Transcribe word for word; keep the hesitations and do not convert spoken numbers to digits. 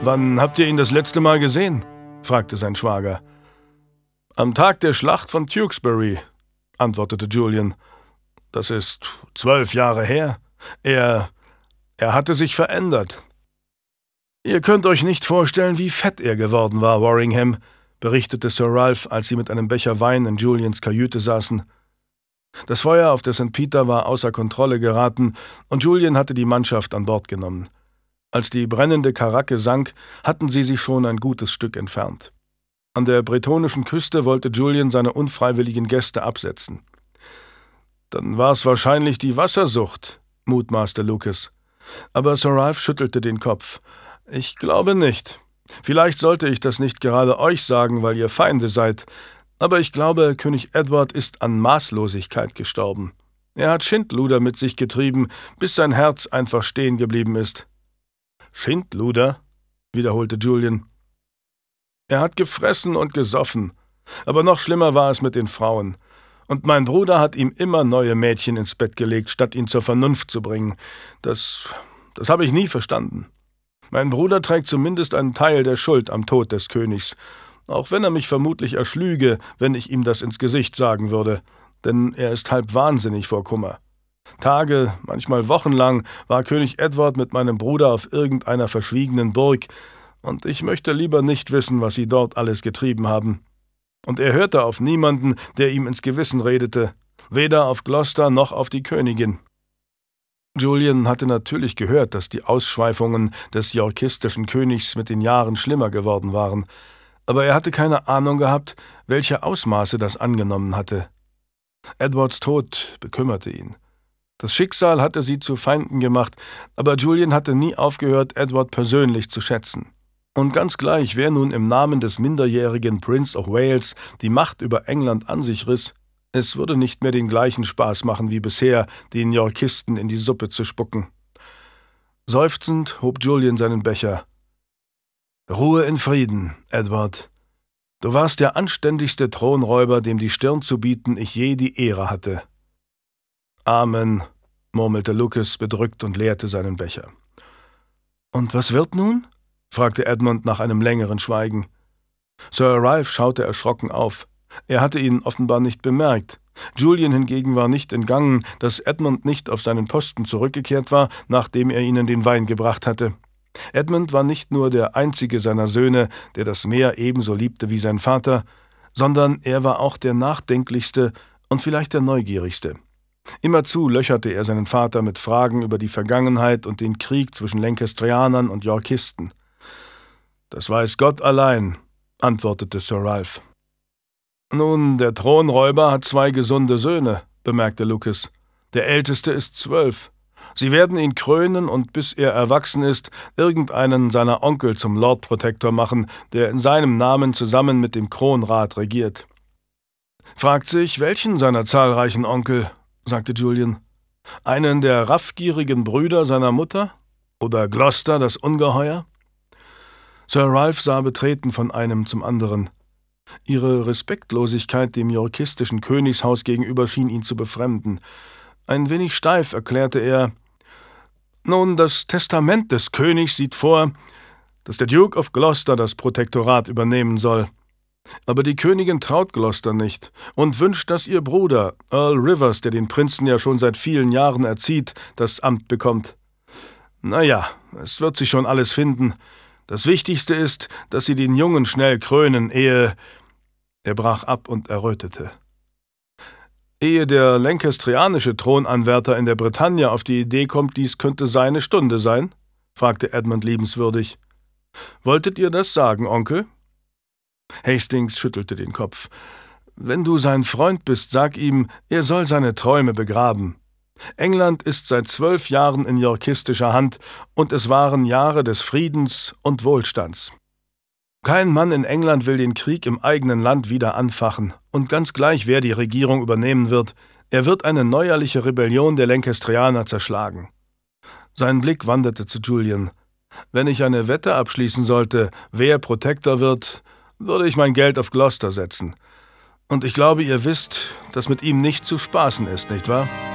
»Wann habt ihr ihn das letzte Mal gesehen?« fragte sein Schwager. »Am Tag der Schlacht von Tewkesbury«, antwortete Julian. »Das ist zwölf Jahre her. Er... er hatte sich verändert.« »Ihr könnt euch nicht vorstellen, wie fett er geworden war, Warringham«, berichtete Sir Ralph, als sie mit einem Becher Wein in Julians Kajüte saßen. Das Feuer auf der Sankt Peter war außer Kontrolle geraten und Julian hatte die Mannschaft an Bord genommen. Als die brennende Karacke sank, hatten sie sich schon ein gutes Stück entfernt. An der bretonischen Küste wollte Julian seine unfreiwilligen Gäste absetzen. »Dann war es wahrscheinlich die Wassersucht«, mutmaßte Lucas. Aber Sir Ralph schüttelte den Kopf. »Ich glaube nicht. Vielleicht sollte ich das nicht gerade euch sagen, weil ihr Feinde seid. Aber ich glaube, König Edward ist an Maßlosigkeit gestorben. Er hat Schindluder mit sich getrieben, bis sein Herz einfach stehen geblieben ist.« »Schindluder?«, wiederholte Julian. »Er hat gefressen und gesoffen. Aber noch schlimmer war es mit den Frauen. Und mein Bruder hat ihm immer neue Mädchen ins Bett gelegt, statt ihn zur Vernunft zu bringen. Das, das habe ich nie verstanden. Mein Bruder trägt zumindest einen Teil der Schuld am Tod des Königs, auch wenn er mich vermutlich erschlüge, wenn ich ihm das ins Gesicht sagen würde, denn er ist halb wahnsinnig vor Kummer. Tage, manchmal wochenlang, war König Edward mit meinem Bruder auf irgendeiner verschwiegenen Burg, und ich möchte lieber nicht wissen, was sie dort alles getrieben haben. Und er hörte auf niemanden, der ihm ins Gewissen redete, weder auf Gloucester noch auf die Königin.« Julian hatte natürlich gehört, dass die Ausschweifungen des yorkistischen Königs mit den Jahren schlimmer geworden waren, aber er hatte keine Ahnung gehabt, welche Ausmaße das angenommen hatte. Edwards Tod bekümmerte ihn. Das Schicksal hatte sie zu Feinden gemacht, aber Julian hatte nie aufgehört, Edward persönlich zu schätzen. Und ganz gleich, wer nun im Namen des minderjährigen Prince of Wales die Macht über England an sich riss, es würde nicht mehr den gleichen Spaß machen wie bisher, den Yorkisten in die Suppe zu spucken. Seufzend hob Julian seinen Becher. »Ruhe in Frieden, Edward. Du warst der anständigste Thronräuber, dem die Stirn zu bieten ich je die Ehre hatte.« »Amen«, murmelte Lucas bedrückt und leerte seinen Becher. »Und was wird nun?« fragte Edmund nach einem längeren Schweigen. Sir Ralph schaute erschrocken auf. Er hatte ihn offenbar nicht bemerkt. Julian hingegen war nicht entgangen, dass Edmund nicht auf seinen Posten zurückgekehrt war, nachdem er ihnen den Wein gebracht hatte. Edmund war nicht nur der einzige seiner Söhne, der das Meer ebenso liebte wie sein Vater, sondern er war auch der nachdenklichste und vielleicht der neugierigste. Immerzu löcherte er seinen Vater mit Fragen über die Vergangenheit und den Krieg zwischen Lancastrianern und Yorkisten. »Das weiß Gott allein«, antwortete Sir Ralph. »Nun, der Thronräuber hat zwei gesunde Söhne«, bemerkte Lucas. »Der älteste ist zwölf. Sie werden ihn krönen und bis er erwachsen ist, irgendeinen seiner Onkel zum Lord Protector machen, der in seinem Namen zusammen mit dem Kronrat regiert.« »Fragt sich, welchen seiner zahlreichen Onkel?«, sagte Julian. »Einen der raffgierigen Brüder seiner Mutter? Oder Gloucester, das Ungeheuer?« Sir Ralph sah betreten von einem zum anderen. Ihre Respektlosigkeit dem yorkistischen Königshaus gegenüber schien ihn zu befremden. Ein wenig steif erklärte er: »Nun, das Testament des Königs sieht vor, dass der Duke of Gloucester das Protektorat übernehmen soll. Aber die Königin traut Gloucester nicht und wünscht, dass ihr Bruder, Earl Rivers, der den Prinzen ja schon seit vielen Jahren erzieht, das Amt bekommt. Naja, es wird sich schon alles finden. Das Wichtigste ist, dass sie den Jungen schnell krönen, ehe...« Er brach ab und errötete. »Ehe der lancastrianische Thronanwärter in der Bretagne auf die Idee kommt, dies könnte seine Stunde sein?« fragte Edmund liebenswürdig. »Wolltet ihr das sagen, Onkel?« Hastings schüttelte den Kopf. »Wenn du sein Freund bist, sag ihm, er soll seine Träume begraben. England ist seit zwölf Jahren in yorkistischer Hand, und es waren Jahre des Friedens und Wohlstands. Kein Mann in England will den Krieg im eigenen Land wieder anfachen, und ganz gleich, wer die Regierung übernehmen wird, er wird eine neuerliche Rebellion der Lancastrianer zerschlagen.« Sein Blick wanderte zu Julian. »Wenn ich eine Wette abschließen sollte, wer Protector wird, würde ich mein Geld auf Gloucester setzen. Und ich glaube, ihr wisst, dass mit ihm nicht zu spaßen ist, nicht wahr?«